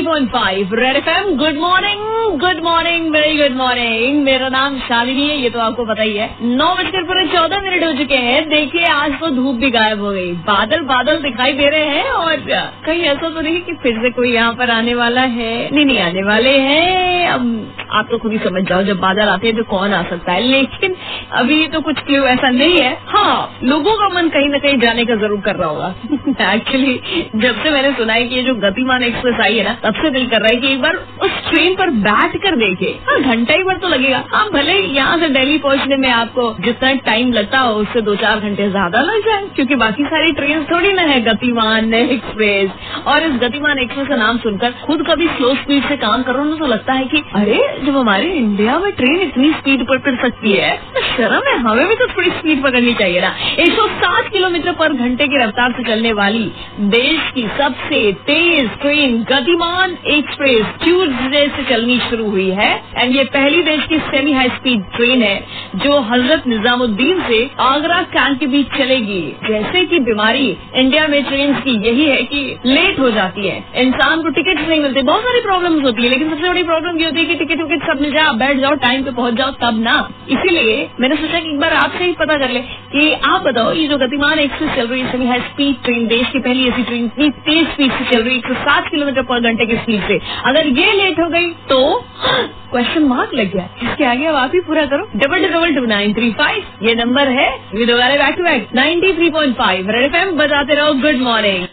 93.5 Red FM. Good morning very good morning. मेरा नाम शालिनी है, ये तो आपको पता ही है। 9:14 हो चुके हैं। देखिए आज तो धूप भी गायब हो गई, बादल दिखाई दे रहे हैं और कहीं ऐसा तो नहीं कि फिर से कोई यहाँ पर आने वाला है। नहीं आने वाले हैं। अब आप तो खुद ही समझ जाओ, जब बादल आते हैं तो कौन आ सकता है, लेकिन अभी तो कुछ क्यों ऐसा नहीं है। हाँ, लोगों का मन कहीं न कहीं जाने का जरूर कर रहा होगा। एक्चुअली जब से मैंने सुना है कि ये जो गतिमान एक्सप्रेस आई है ना, तब से दिल कर रहा है कि एक बार उस ट्रेन पर बैठ कर देखे। हाँ, घंटा ही भर तो लगेगा। हाँ, भले यहाँ से दिल्ली पहुँचने में आपको जितना टाइम लगता हो उससे 2-4 घंटे ज्यादा लग जाए, क्योंकि बाकी सारी ट्रेन थोड़ी ना है गतिमान एक्सप्रेस। और इस गतिमान एक्सप्रेस का नाम सुनकर खुद कभी स्लो स्पीड से काम करो ना, तो लगता है कि अरे जब हमारे इंडिया में ट्रेन इतनी स्पीड पर फिर सकती है तो शर्म है, हमें भी तो थोड़ी स्पीड पकड़नी चाहिए ना। 160 किलोमीटर पर घंटे की रफ्तार से चलने वाली देश की सबसे तेज ट्रेन गतिमान एक्सप्रेस ट्यूसडे से चलनी शुरू हुई है। एंड ये पहली देश की सेमी हाई स्पीड ट्रेन है जो हजरत निजामुद्दीन से आगरा कैंट के बीच चलेगी। जैसे कि बीमारी इंडिया में ट्रेन की यही है कि लेट हो जाती है, इंसान को टिकट नहीं मिलते, बहुत सारी प्रॉब्लम्स होती है, लेकिन सबसे बड़ी प्रॉब्लम ये होती है कि टिकट सब मिल जाए, बैठ जाओ, टाइम पे पहुंच जाओ, तब ना। इसीलिए मैंने सोचा कि एक बार आपसे ही पता कर ले कि आप बताओ, ये जो गतिमान एक्सप्रेस चल रही है सेमी हाई स्पीड ट्रेन, देश की पहली ऐसी ट्रेन इतनी तेज स्पीड से चल रही है 160 किलोमीटर पर घंटे की स्पीड से, अगर ये लेट हो गई तो क्वेश्चन मार्क लग गया। इसके आगे अब आप ही पूरा करो। 222935 ये नंबर है। ये दोबारा back to back 93.5 Red FM बजाते रहो। Good morning.